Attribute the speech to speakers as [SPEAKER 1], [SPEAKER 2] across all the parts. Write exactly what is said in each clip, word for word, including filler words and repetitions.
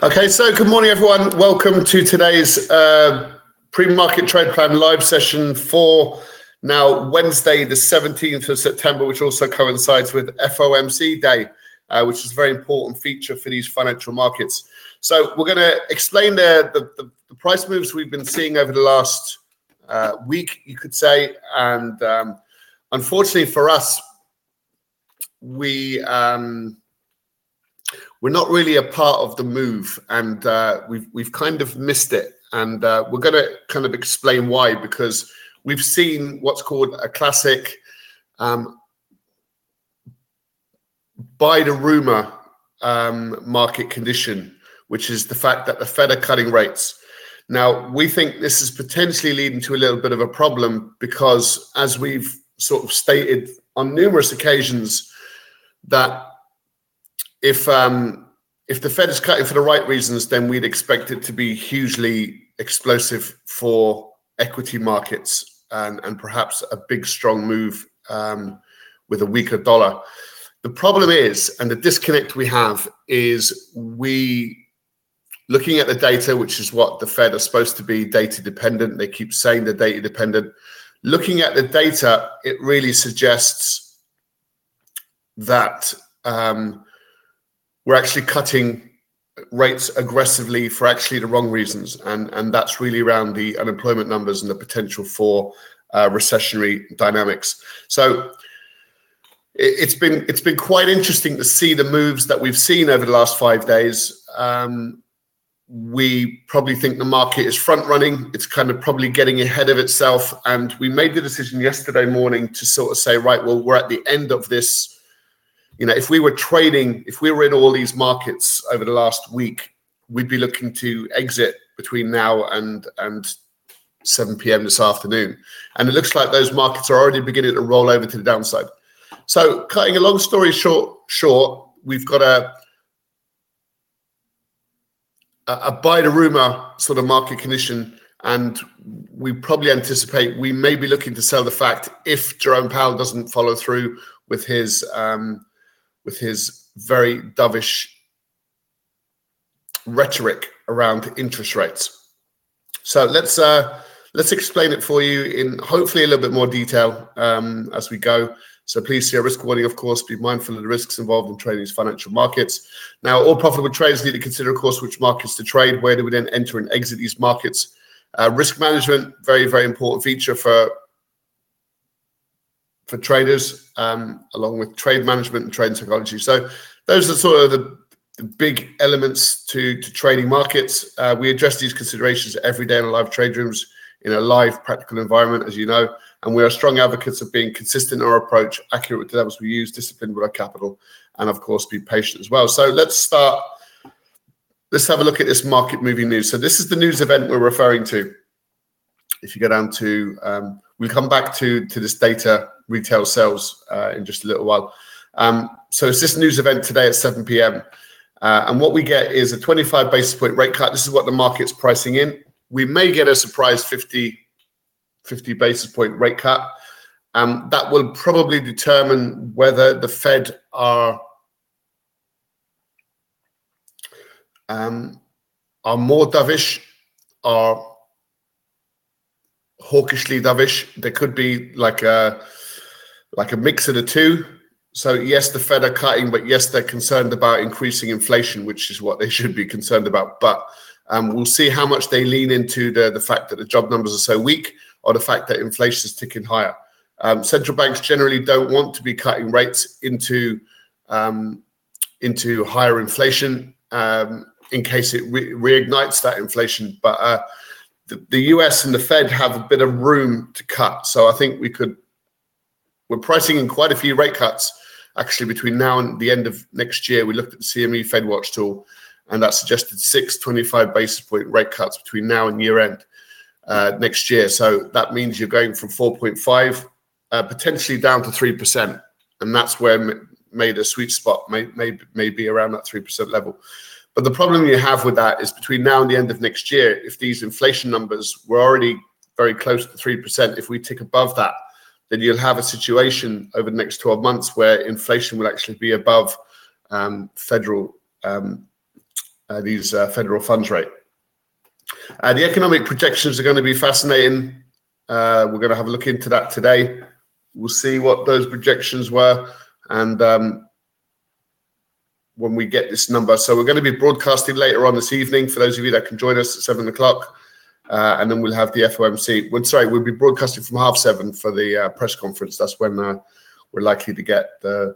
[SPEAKER 1] Okay, so good morning, everyone. Welcome to today's uh, pre-market trade plan live session for now Wednesday, the seventeenth of September, which also coincides with F O M C Day, uh, which is a very important feature for these financial markets. So we're going to explain the, the, the, the price moves we've been seeing over the last uh, week, you could say. And um, unfortunately for us, we... Um, We're not really a part of the move, and uh, we've we've kind of missed it. And uh, we're going to kind of explain why, because we've seen what's called a classic um, buy the rumor um, market condition, which is the fact that the Fed are cutting rates. Now, we think this is potentially leading to a little bit of a problem because, as we've sort of stated on numerous occasions, that If um, if the Fed is cutting for the right reasons, then we'd expect it to be hugely explosive for equity markets and, and perhaps a big, strong move um, with a weaker dollar. The problem is, and the disconnect we have is we, looking at the data, which is what the Fed are supposed to be data dependent. They keep saying they're data dependent. Looking at the data, it really suggests that um, we're actually cutting rates aggressively for actually the wrong reasons. And, and that's really around the unemployment numbers and the potential for uh, recessionary dynamics. So it, it's been it's been quite interesting to see the moves that we've seen over the last five days. Um, we probably think the market is front running. It's kind of probably getting ahead of itself. And we made the decision yesterday morning to sort of say, right, well, we're at the end of this. You know, if we were trading, if we were in all these markets over the last week, we'd be looking to exit between now and and seven p.m. this afternoon. And it looks like those markets are already beginning to roll over to the downside. So cutting a long story short, short, we've got a, a buy the rumor sort of market condition. And we probably anticipate we may be looking to sell the fact if Jerome Powell doesn't follow through with his um, with his very dovish rhetoric around interest rates. So let's uh, let's explain it for you in hopefully a little bit more detail um, as we go. So please see a risk warning, of course, be mindful of the risks involved in trading these financial markets. Now, all profitable traders need to consider, of course, which markets to trade, where do we then enter and exit these markets. Uh, risk management, very, very important feature for for traders, um, along with trade management and trading psychology. So those are sort of the, the big elements to, to trading markets. Uh, we address these considerations every day in our live trade rooms in a live practical environment, as you know, and we are strong advocates of being consistent in our approach, accurate with the levels we use, disciplined with our capital, and of course, be patient as well. So let's start. Let's have a look at this market moving news. So this is the news event we're referring to. If you go down to, um, we'll come back to, to this data, retail sales uh, in just a little while. Um, so it's this news event today at seven p.m. Uh, and what we get is a twenty-five basis point rate cut. This is what the market's pricing in. We may get a surprise fifty, fifty basis point rate cut. Um, that will probably determine whether the Fed are, um, are more dovish, are hawkishly dovish. There could be like a like a mix of the two. So yes, the Fed are cutting, but yes, they're concerned about increasing inflation, which is what they should be concerned about. But um, we'll see how much they lean into the, the fact that the job numbers are so weak, or the fact that inflation is ticking higher. Um, central banks generally don't want to be cutting rates into um, into higher inflation um, in case it re- reignites that inflation. But uh, the, the U S and the Fed have a bit of room to cut. So I think we could. We're pricing in quite a few rate cuts, actually, between now and the end of next year. We looked at the C M E FedWatch tool, and that suggested six twenty-five basis point rate cuts between now and year end uh, next year. So that means you're going from four point five uh, potentially down to three percent. And that's where made a sweet spot, may, may, may be around that three percent level. But the problem you have with that is between now and the end of next year, if these inflation numbers were already very close to three percent, if we tick above that, then you'll have a situation over the next twelve months where inflation will actually be above um, federal um, uh, these uh, federal funds rate. Uh, the economic projections are going to be fascinating. Uh, we're going to have a look into that today. We'll see what those projections were, and um, when we get this number. So we're going to be broadcasting later on this evening for those of you that can join us at seven o'clock. Uh, and then we'll have the F O M C. Well, sorry, we'll be broadcasting from half seven for the uh, press conference. That's when uh, we're likely to get the,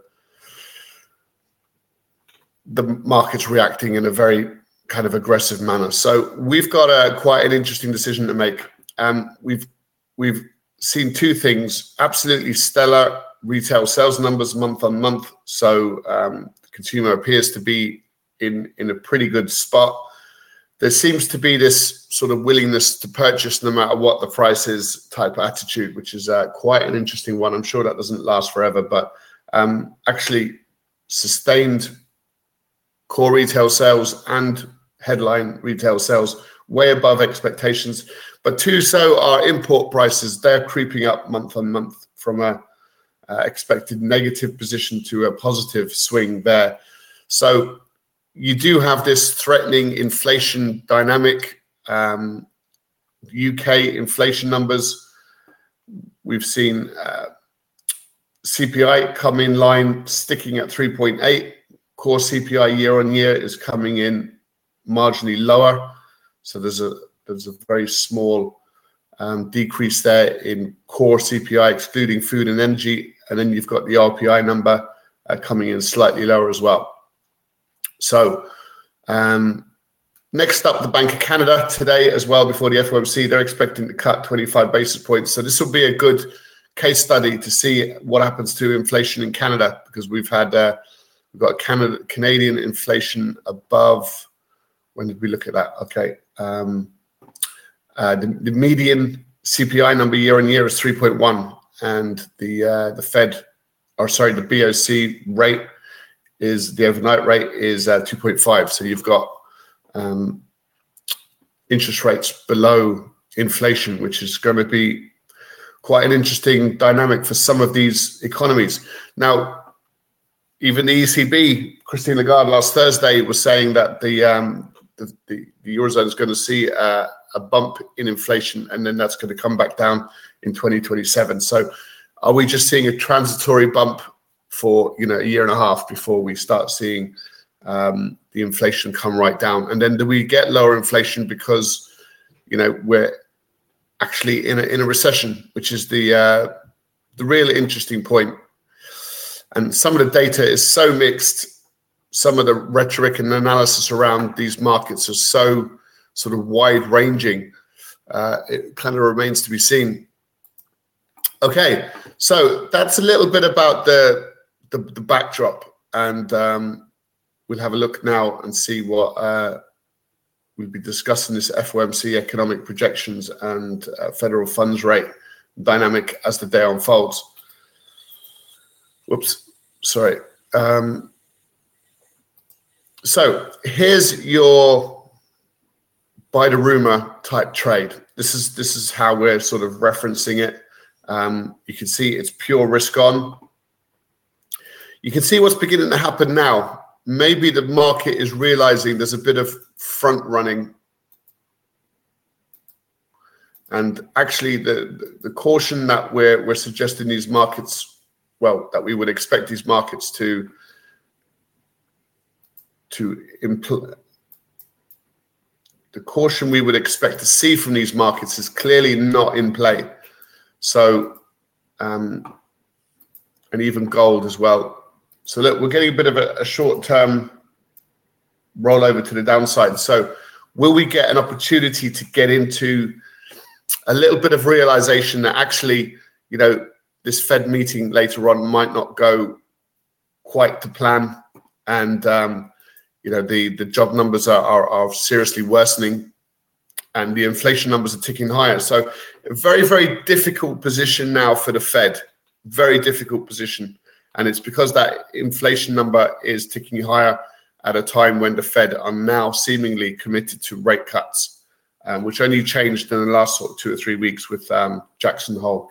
[SPEAKER 1] the markets reacting in a very kind of aggressive manner. So we've got a, quite an interesting decision to make. Um, we've we've seen two things: absolutely stellar retail sales numbers month on month. So um, the consumer appears to be in in a pretty good spot. There seems to be this sort of willingness to purchase no matter what the price is type of attitude, which is uh, quite an interesting one. I'm sure that doesn't last forever, but um, actually sustained core retail sales and headline retail sales way above expectations. But too so are import prices. They're creeping up month on month from a uh, expected negative position to a positive swing there. So you do have this threatening inflation dynamic. Um, U K inflation numbers, we've seen uh, C P I come in line, sticking at three point eight. Core C P I year on year is coming in marginally lower. So there's a there's a very small um, decrease there in core C P I, excluding food and energy. And then you've got the R P I number uh, coming in slightly lower as well. So um, next up, the Bank of Canada today as well, before the F O M C, they're expecting to cut twenty-five basis points. So this will be a good case study to see what happens to inflation in Canada, because we've had uh, we've got Canada, Canadian inflation above. When did we look at that? Okay, um, uh, the, the median C P I number year on year is three point one, and the uh, the Fed, or sorry, the B O C rate is the overnight rate is uh, two point five. So you've got um, interest rates below inflation, which is going to be quite an interesting dynamic for some of these economies. Now, even the E C B, Christine Lagarde last Thursday was saying that the um, the, the, the Eurozone is going to see uh, a bump in inflation, and then that's going to come back down in twenty twenty-seven. So are we just seeing a transitory bump for, you know, a year and a half before we start seeing um, the inflation come right down? And then do we get lower inflation because, you know, we're actually in a in a recession, which is the uh, the real interesting point. And some of the data is so mixed. Some of the rhetoric and analysis around these markets are so sort of wide ranging. Uh, it kind of remains to be seen. Okay, so that's a little bit about the the, the backdrop, and um, we'll have a look now and see what uh, we'll be discussing this F O M C economic projections and uh, federal funds rate dynamic as the day unfolds. Whoops, sorry. Um, so here's your buy the rumor type trade. This is this is how we're sort of referencing it. Um, you can see it's pure risk on. You can see what's beginning to happen now. Maybe the market is realizing there's a bit of front running. And actually the, the, the caution that we're, we're suggesting these markets, well, that we would expect these markets to, to implement. The caution we would expect to see from these markets is clearly not in play. So, um, and even gold as well. So look, we're getting a bit of a, a short-term rollover to the downside. So will we get an opportunity to get into a little bit of realization that actually, you know, this Fed meeting later on might not go quite to plan, and um, you know, the the job numbers are, are are seriously worsening, and the inflation numbers are ticking higher. So a very, very difficult position now for the Fed, very difficult position. And it's because that inflation number is ticking higher at a time when the Fed are now seemingly committed to rate cuts, um, which only changed in the last sort of two or three weeks with um, Jackson Hole.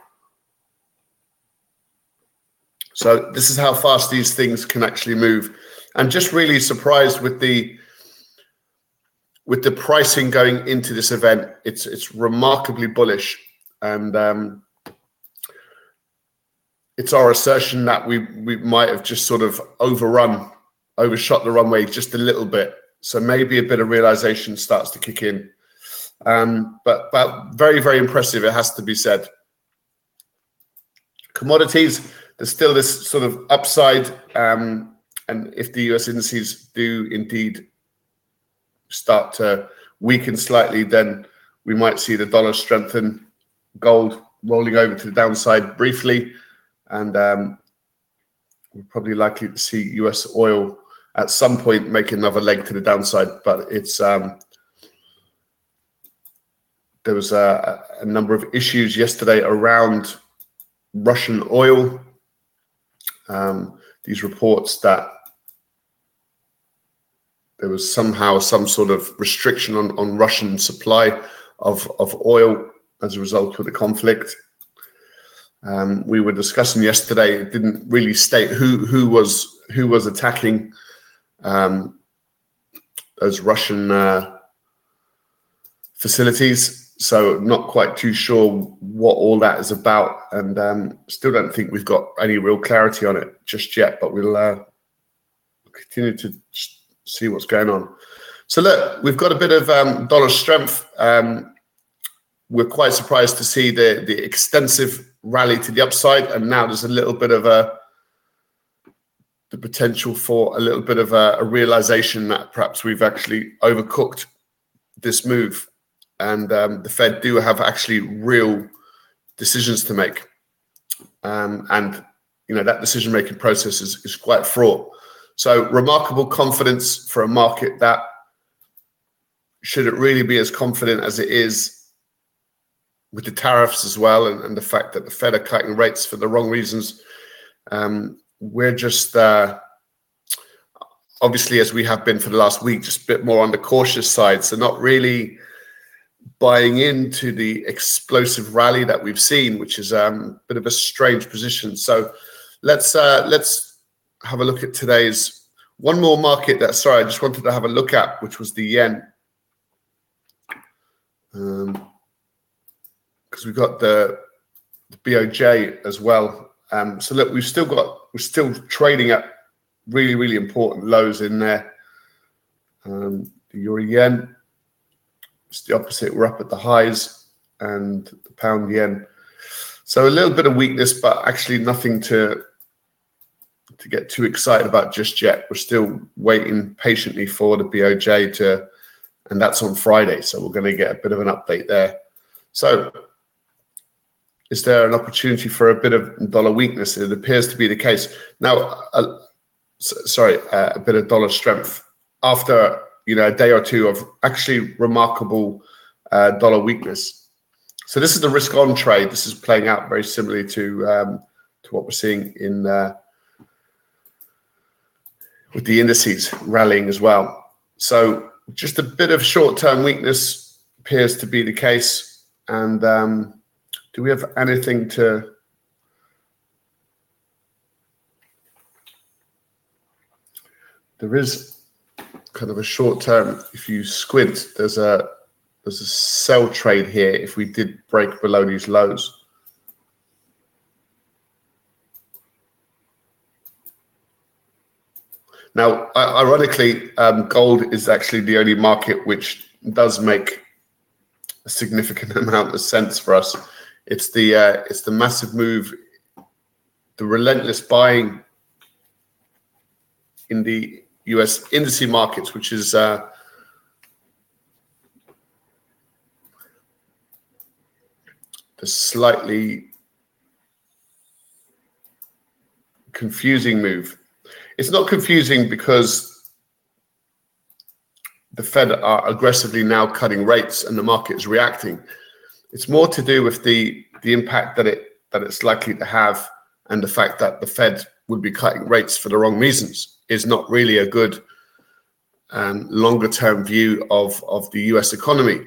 [SPEAKER 1] So this is how fast these things can actually move. I'm just really surprised with the with the pricing going into this event, it's it's remarkably bullish, and um, it's our assertion that we we might have just sort of overrun, overshot the runway just a little bit. So maybe a bit of realization starts to kick in. Um, but but very, very impressive, it has to be said. Commodities, there's still this sort of upside, um, and if the U S indices do indeed start to weaken slightly, then we might see the dollar strengthen, gold rolling over to the downside briefly, and um, we're probably likely to see U S oil at some point make another leg to the downside. But it's um, there was a, a number of issues yesterday around Russian oil. Um, these reports that there was somehow some sort of restriction on, on Russian supply of, of oil as a result of the conflict. Um, we were discussing yesterday, it didn't really state who who was who was attacking um, those Russian uh, facilities. So not quite too sure what all that is about, and um, still don't think we've got any real clarity on it just yet, but we'll uh, continue to see what's going on. So look, we've got a bit of um, dollar strength. Um, we're quite surprised to see the, the extensive rally to the upside, and now there's a little bit of a the potential for a little bit of a, a realization that perhaps we've actually overcooked this move. And um, the Fed do have actually real decisions to make. Um, and, you know, that decision-making process is, is quite fraught. So remarkable confidence for a market that, should it really be as confident as it is with the tariffs as well, and, and the fact that the Fed are cutting rates for the wrong reasons, um, we're just, uh, obviously, as we have been for the last week, just a bit more on the cautious side. So not really buying into the explosive rally that we've seen, which is um, a bit of a strange position. So let's uh, let's have a look at today's one more market that, sorry, I just wanted to have a look at, which was the yen. Um, because we've got the, the B O J as well. Um, so look, we've still got, we're still trading at really, really important lows in there. Um, the euro yen, it's the opposite. We're up at the highs, and the pound yen. So a little bit of weakness, but actually nothing to to get too excited about just yet. We're still waiting patiently for the B O J to, and that's on Friday. So we're going to get a bit of an update there. So is there an opportunity for a bit of dollar weakness? It appears to be the case. Now, uh, sorry, uh, a bit of dollar strength after, you know, a day or two of actually remarkable uh, dollar weakness. So this is the risk on trade. This is playing out very similarly to um, to what we're seeing in uh, with the indices rallying as well. So just a bit of short-term weakness appears to be the case. And um, do we have anything to? There is kind of a short term. If you squint, there's a there's a sell trade here. If we did break below these lows, now ironically, um, gold is actually the only market which does make a significant amount of sense for us. It's the uh, it's the massive move, the relentless buying in the U S indice markets, which is uh, the slightly confusing move. It's not confusing because the Fed are aggressively now cutting rates and the market is reacting. It's more to do with the the impact that it that it's likely to have, and the fact that the Fed would be cutting rates for the wrong reasons is not really a good um, longer term view of, of the U S economy.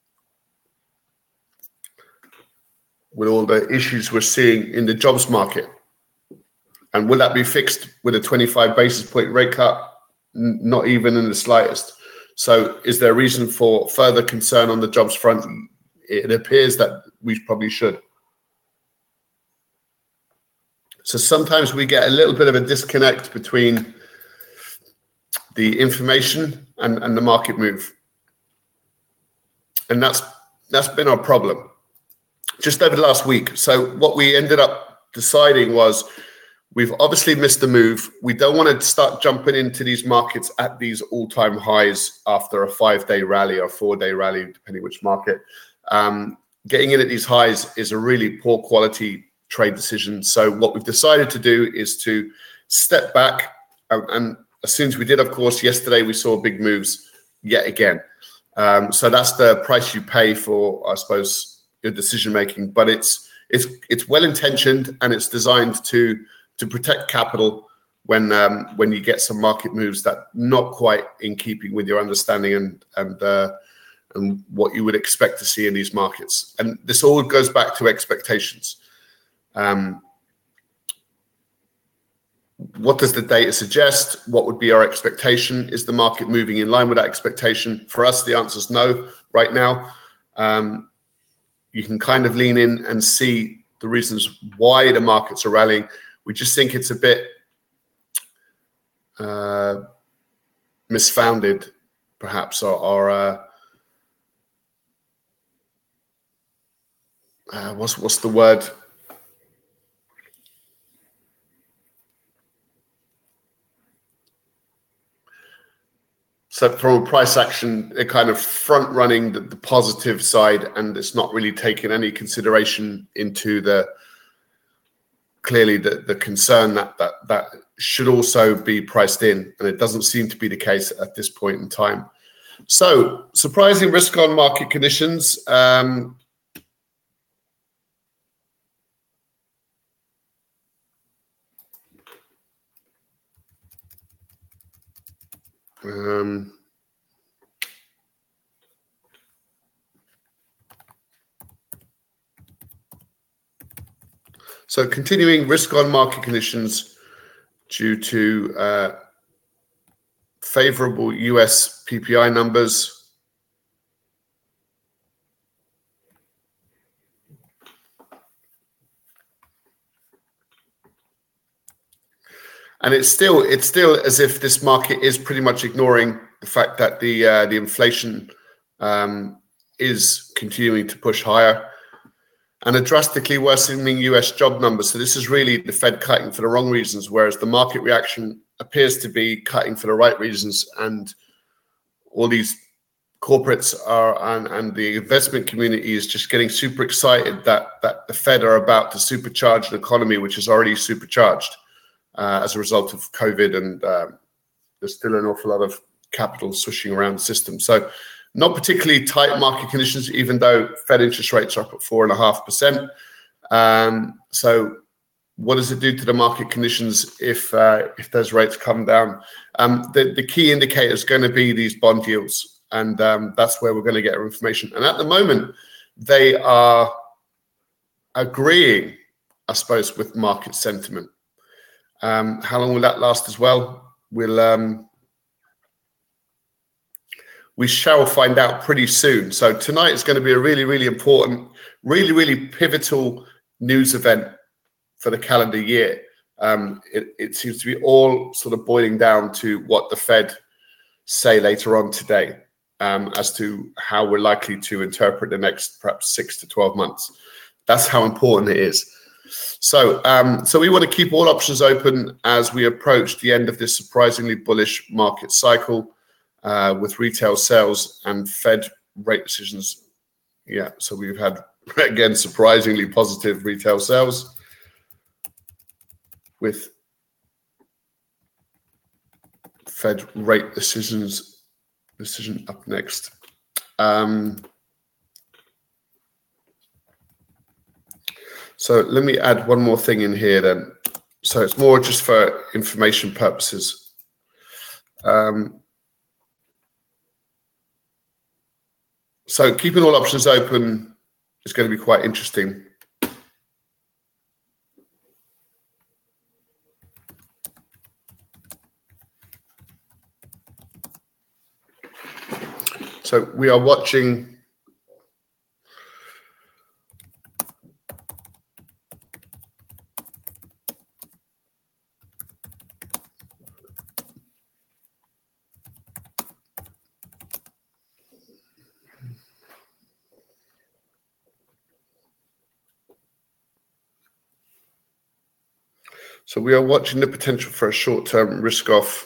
[SPEAKER 1] With all the issues we're seeing in the jobs market. And will that be fixed with a twenty-five basis point rate cut? N- not even in the slightest. So is there a reason for further concern on the jobs front? It appears that we probably should. So sometimes we get a little bit of a disconnect between the information and, and the market move. And that's that's been our problem just over the last week. So what we ended up deciding was we've obviously missed the move. We don't want to start jumping into these markets at these all-time highs after a five-day rally or four-day rally, depending which market. Um, getting in at these highs is a really poor quality trade decision. So what we've decided to do is to step back. And, and as soon as we did, of course, yesterday we saw big moves yet again. Um, so that's the price you pay for, I suppose, your decision making. But it's it's it's well intentioned and it's designed to to protect capital when um, when you get some market moves that not quite in keeping with your understanding and and uh, and what you would expect to see in these markets. And this all goes back to expectations. Um, what does the data suggest? What would be our expectation? Is the market moving in line with that expectation? For us, the answer is no right now. Um, you can kind of lean in and see the reasons why the markets are rallying. We just think it's a bit uh, misfounded, perhaps, or, or uh, uh, what's what's the word? So from a price action, they're kind of front running the, the positive side, and it's not really taking any consideration into the clearly the, the concern that, that that should also be priced in, and it doesn't seem to be the case at this point in time. So surprising risk on market conditions. Um, um, so continuing risk on market conditions due to uh, favorable U S P P I numbers. And it's still it's still as if this market is pretty much ignoring the fact that the uh, the inflation um, is continuing to push higher, and a drastically worsening U S job numbers. So this is really the Fed cutting for the wrong reasons, whereas the market reaction appears to be cutting for the right reasons. And all these corporates are and, and the investment community is just getting super excited that that the Fed are about to supercharge an economy which is already supercharged. Uh, as a result of COVID, and uh, there's still an awful lot of capital swishing around the system. So not particularly tight market conditions, even though Fed interest rates are up at four and a half percent. Um, so what does it do to the market conditions if uh, if those rates come down? Um, the, the key indicator is going to be these bond yields, and um, that's where we're going to get our information. And at the moment, they are agreeing, I suppose, with market sentiment. Um, how long will that last as well? We'll um, we shall find out pretty soon. So tonight is going to be a really, really important, really, really pivotal news event for the calendar year. Um, it, it seems to be all sort of boiling down to what the Fed say later on today um, as to how we're likely to interpret the next perhaps six to twelve months. That's how important it is. So, um, so we want to keep all options open as we approach the end of this surprisingly bullish market cycle uh, with retail sales and Fed rate decisions. Yeah, so we've had, again, surprisingly positive retail sales with Fed rate decisions, decision up next. Um, So let me add one more thing in here then. So it's more just for information purposes. Um, so keeping all options open is going to be quite interesting. So we are watching So we are watching the potential for a short-term risk-off.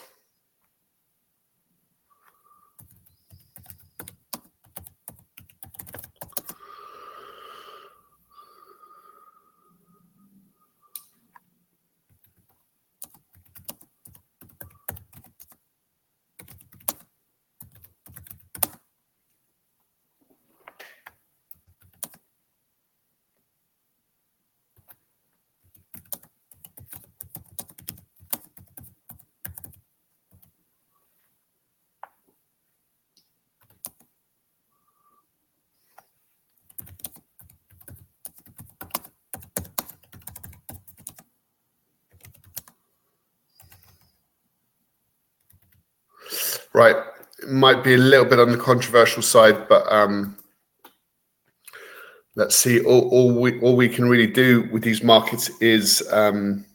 [SPEAKER 1] Right, it might be a little bit on the controversial side, but um, let's see. All, all we all we can really do with these markets is um,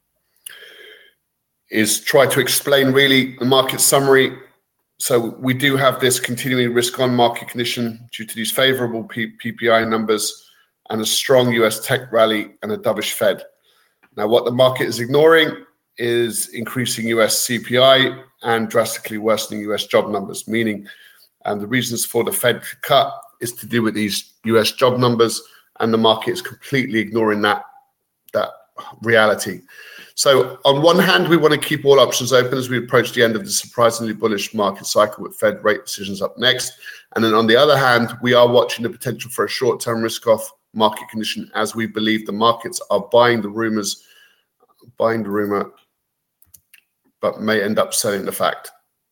[SPEAKER 1] is try to explain really the market summary. So we do have this continuing risk-on market condition due to these favorable P P I numbers and a strong U S tech rally and a dovish Fed. Now, what the market is ignoring is increasing U S C P I and drastically worsening U S job numbers, meaning and the reasons for the Fed cut is to do with these U S job numbers, and the market is completely ignoring that, that reality. So on one hand, we want to keep all options open as we approach the end of the surprisingly bullish market cycle with Fed rate decisions up next. And then on the other hand, we are watching the potential for a short-term risk-off market condition as we believe the markets are buying the rumors, buying the rumor, but may end up selling the fact.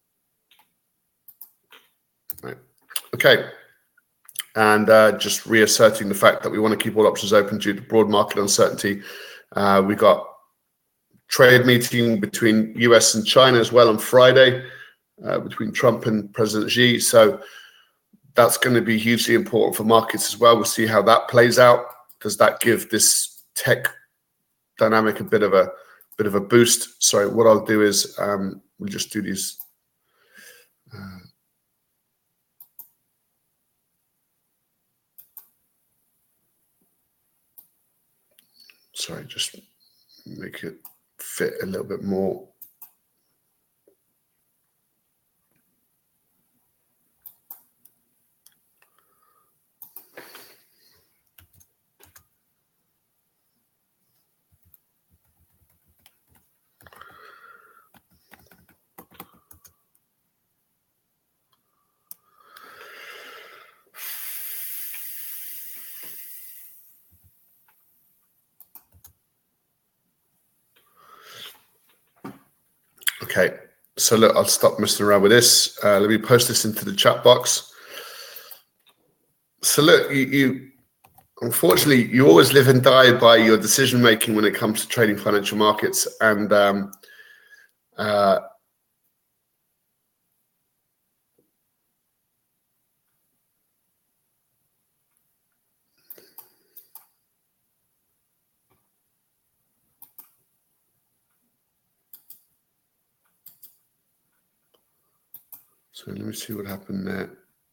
[SPEAKER 1] Right. Okay. And uh, just reasserting the fact that we want to keep all options open due to broad market uncertainty. Uh, we got trade meeting between U S and China as well on Friday, uh, between Trump and President Xi. So that's going to be hugely important for markets as well. We'll see how that plays out. Does that give this tech dynamic a bit of a bit of a boost? Sorry, what I'll do is um, we'll just do these. Uh, sorry, just make it fit a little bit more. Okay, so look, I'll stop messing around with this. Uh, let me post this into the chat box. So look, you, you unfortunately, you always live and die by your decision making when it comes to trading financial markets. And um, uh, so let me see what happened there.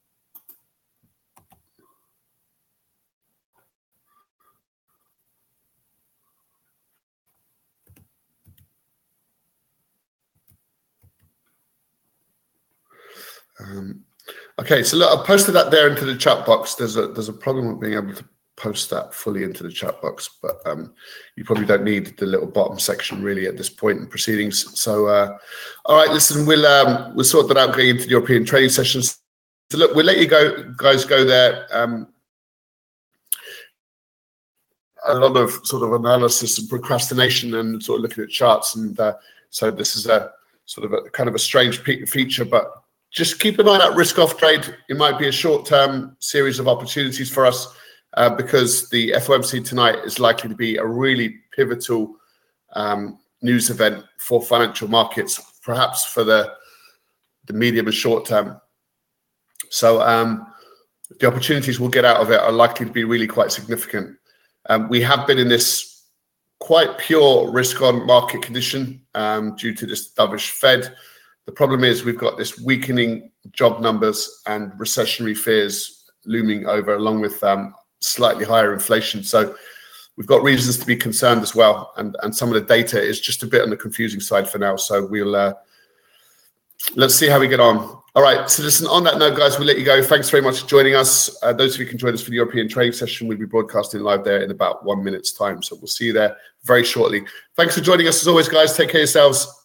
[SPEAKER 1] Um, okay, so look, I posted that there into the chat box. There's a there's a problem with being able to post that fully into the chat box, but um, you probably don't need the little bottom section really at this point in proceedings. So, uh, all right, listen, we'll um, we'll sort that out going into the European trading sessions. So look, we'll let you go, guys, go there. Um, a lot of sort of analysis and procrastination and sort of looking at charts, and uh, so this is a sort of a kind of a strange feature, but just keep an eye on that risk-off trade. It might be a short-term series of opportunities for us uh, because the F O M C tonight is likely to be a really pivotal um, news event for financial markets, perhaps for the, the medium and short term. So um, the opportunities we'll get out of it are likely to be really quite significant. Um, we have been in this quite pure risk-on market condition um, due to this dovish Fed. The problem is we've got this weakening job numbers and recessionary fears looming over, along with um, slightly higher inflation. So we've got reasons to be concerned as well. And, and some of the data is just a bit on the confusing side for now. So we'll uh, let's see how we get on. All right. So listen, on that note, guys, we'll let you go. Thanks very much for joining us. Uh, those of you who can join us for the European trading session, we'll be broadcasting live there in about one minute's time. So we'll see you there very shortly. Thanks for joining us as always, guys. Take care of yourselves.